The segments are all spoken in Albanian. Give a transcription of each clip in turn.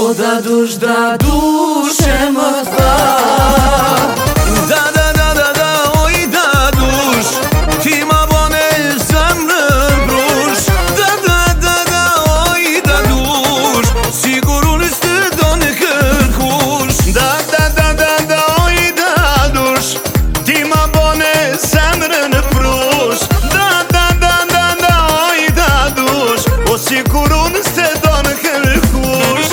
O da dush e më tha Da da da da da, oj da dush, ti ma bone zemrën brush. Da da da da, oj da dush, sigur unë s'të do në kërkush. Da da da da da, oj da dush, ti ma bone zemrën brush. Da da da da da, oj da dush, o sigur unë s'të do në kërkush.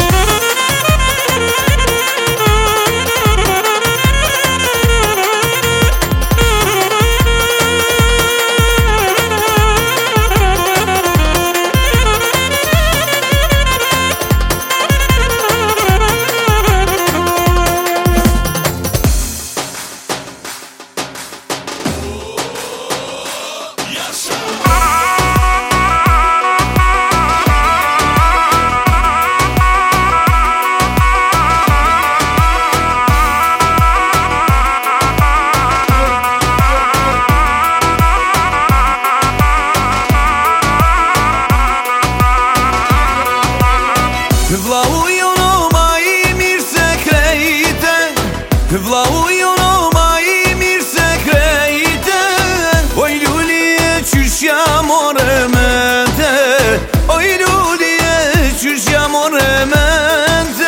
Vlau jono ma I mirë se krejte, vlau jono ma I mirë se krejte. Oj luli e qyshja more mente, oj luli e qyshja more mente.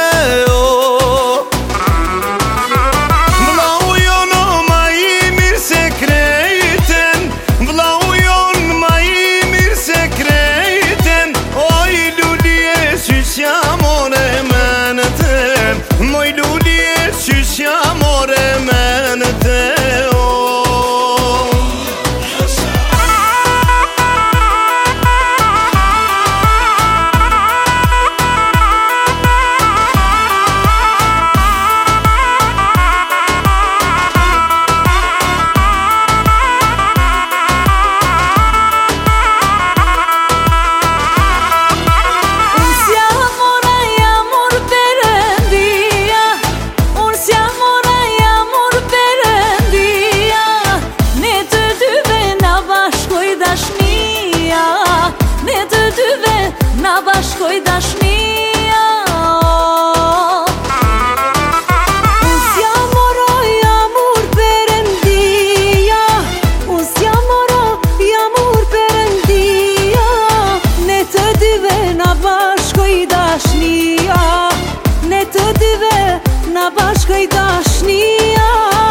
Vlau jono ma I mirë se krejten, vlau jono ma I mirë se krejten. Oj luli e qyshja moj luli e qyshja more menete. Na bashkoj dashnia. Unë s'ja moroj amur Perëndia, unë s'ja moroj amur Perëndia. Ne të dyve na bashkoj dashnia, ne të dyve na bashkoj dashnia.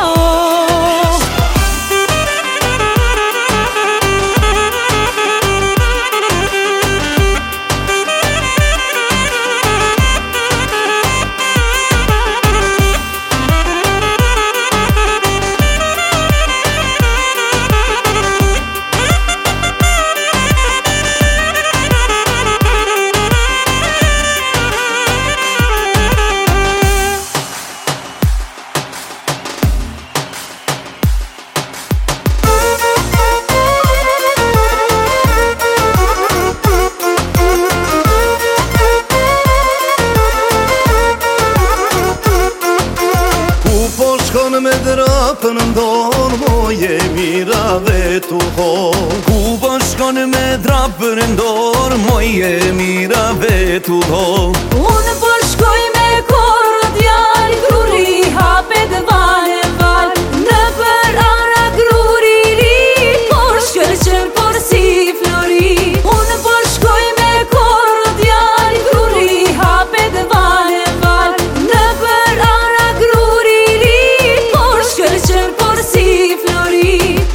Me drapën ndorë, moje mirave tu ho. Ku po shkon me drapën ndorë, moje mirave tu ho. Unë po shkoj me korë djalë, gruri hapet val e val. Në për ara gruri ri, po shkërqen por si flori. Unë po shkoj me korë djalë, gruri hapet val e val. Në për ara gruri ri, shkërqen por si flori.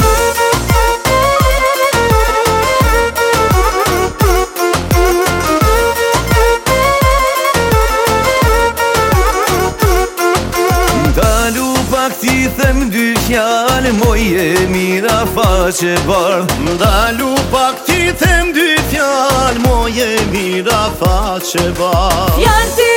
Dalu pak ti them dy fjallë, moje mira faqe bardh. Dalu pak ti them dy fjallë, moje mira faqe bardh.